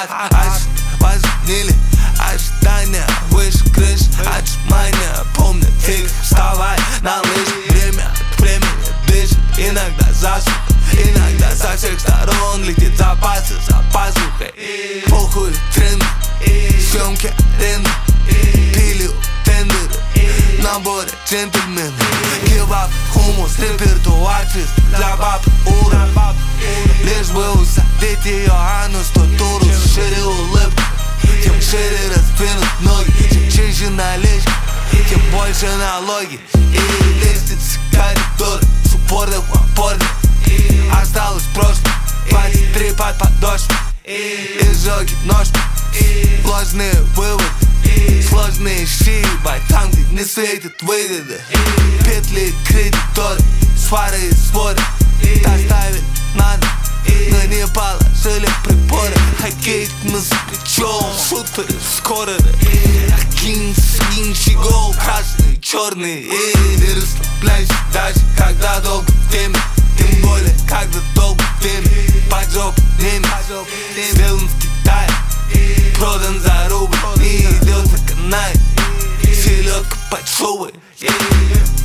возмнили ожидания выше крыш, отжимания. Помню, ты вставай на лыжи. Время от времени дышит, иногда засуха. Иногда со всех сторон летит запасы за пазухой. Похуй тренды, съемки арены, пилю тендеры, наборы джентльмены. Кебаб, хумус, репертуар чист для баб уровень. Лишь бы усадить ее анус, то туру шире улыбку. Тем шире раздвинут ноги, чем чище наличка, тем больше налоги. И лестницы коридоры с упорных в опорных. Осталось прошлое, 23 под подошву. Изжоги ножки, ложные выводы, сложные щи, ебать, там, где не светит выгода. Петли кредиторы, свары и споры доставить надо, но не положили приборы. Хоккей мы с плечом, шутеры скоро. Акин, скин, щегол, красный, черный. И расслабляйся даже, когда долго в теме. Тем более, когда долго в теме. Поджог немец, сделан в Китае, продан за рубль, не идет на канале. Селедка под шубой.